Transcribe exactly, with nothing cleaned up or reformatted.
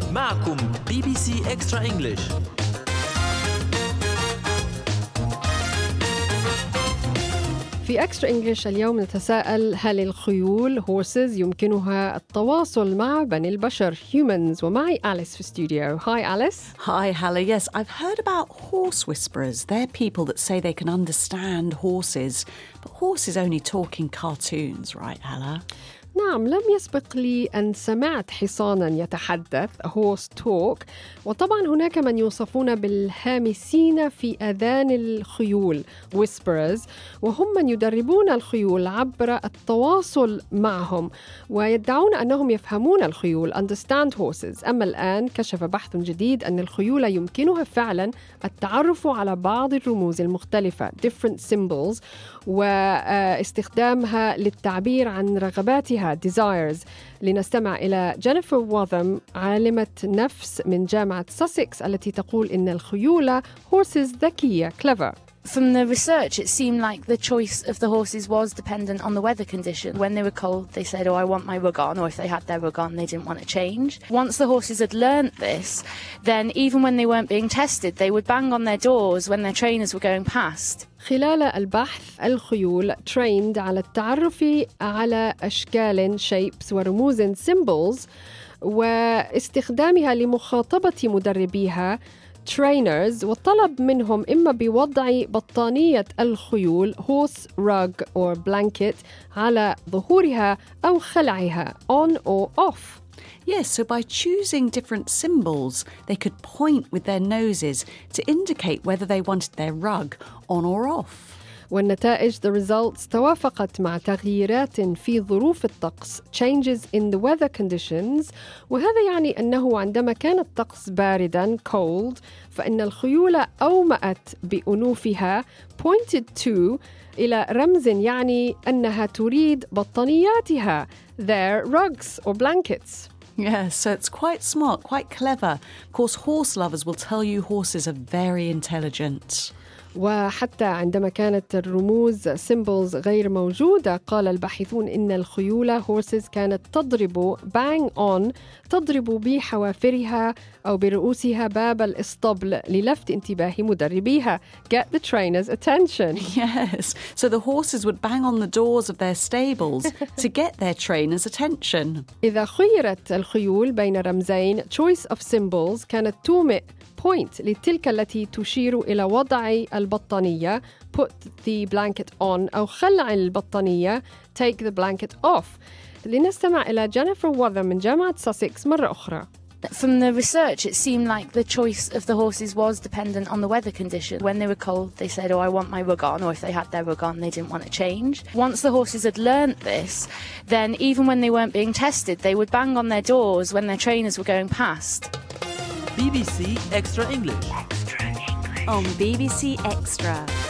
معكم بي بي سي إكسترا إنجليش. في إكسترا إنجليش اليوم نتساءل: هل الخيول horses يمكنها التواصل مع بني البشر humans؟ ومعي أليس في استوديو. Hi أليس. Hi Hala. Yes, I've heard about horse whisperers. They're people that say they can understand horses, but horses only talk in cartoons, right Hala? نعم، لم يسبق لي أن سمعت حصاناً يتحدث horse talk، وطبعاً هناك من يوصفون بالهامسين في آذان الخيول whisperers، وهم من يدربون الخيول عبر التواصل معهم ويدعون أنهم يفهمون الخيول understand horses. أما الآن كشف بحث جديد أن الخيول يمكنها فعلاً التعرف على بعض الرموز المختلفة different symbols واستخدامها للتعبير عن رغباتها desires. لنستمع إلى جينيفر واثم عالمة نفس من جامعة ساسكس التي تقول إن الخيول horses ذكية clever. From the research, it seemed like the choice of the horses was dependent on the weather condition. When they were cold, they said, oh, I want my rug on, or if they had their rug on, they didn't want to change. Once the horses had learnt this, then even when they weren't being tested, they would bang on their doors when their trainers were going past. خلال البحث الخيول trained على التعرف على أشكال shapes ورموز symbols واستخدامها لمخاطبة مدربيها trainers، والطلب منهم إما بوضع بطانية الخيول horse rug or blanket على ظهورها أو خلعها on or off. Yes, so by choosing different symbols, they could point with their noses to indicate whether they wanted their rug on or off. والنتائج the results توافقت مع تغييرات في ظروف الطقس changes in the weather conditions، وهذا يعني أنه عندما كان الطقس بارداً cold فإن الخيول أومأت بأنوفها pointed to إلى رمز يعني أنها تريد بطانياتها their rugs or blankets. Yes, so it's quite smart, quite clever. Of course, horse lovers will tell you horses are very intelligent. وحتى عندما كانت الرموز symbols غير موجودة قال الباحثون إن الخيول horses كانت تضرب bang on تضرب بحوافرها أو برؤوسها باب الإسطبل للفت انتباه مدربيها get the trainers attention. Yes, so the horses would bang on the doors of their stables to get their trainers' attention. إذا خيرت الخيول بين رمزين choice of symbols كانت تومئ point لتلك التي تشير إلى وضع البطانية put the blanket on أو خلع البطانية take the blanket off. لنستمع إلى جينيفر واثم من جامعة ساسكس مرة أخرى. From the research, it seemed like the choice of the horses was dependent on the weather condition. When they were cold, they said, oh, I want my rug on, or if they had their rug on, they didn't want to change. Once the horses had learnt this, then even when they weren't being tested, they would bang on their doors when their trainers were going past. بي بي سي إكسترا إنجليش On B B C Extra.